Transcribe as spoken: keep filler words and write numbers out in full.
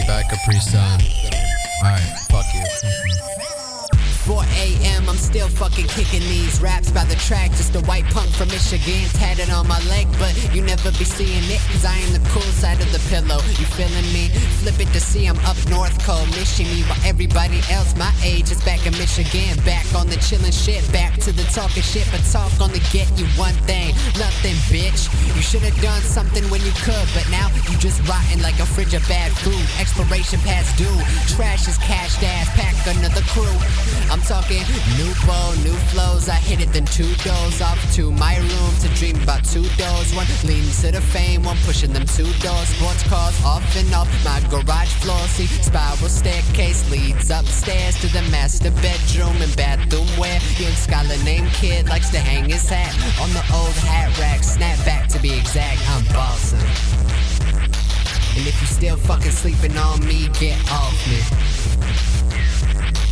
back Capri Sun. Alright, fuck you. four a.m. I'm still fucking kicking these raps by the track. Just a white punk from Michigan tatted on my leg, but you never be seeing it, cause I am the cool side of the pillow. You feeling me? Flip it to see I'm up north cold, missing me, while everybody else my age is back in Michigan. Back on the chillin' shit, back to the talking shit, but talk only get you one thing, nothing, bitch. You should've done something when you could, but now you just rotting like a fridge of bad food. Expiration past due, trash is cashed ass, pack another crew. I'm talking new bowl, new flows. I hit it, then two doors off to my room to dream about two doors. One leading to the fame, one pushing them two doors. Sports cars off and off my garage floor. See, spiral staircase leads upstairs to the master bedroom and bathroom where young scholar named Kid likes to hang his hat on the old hat rack. Snap back to be exact, I'm bossing. And if you still fucking sleeping on me, get off me.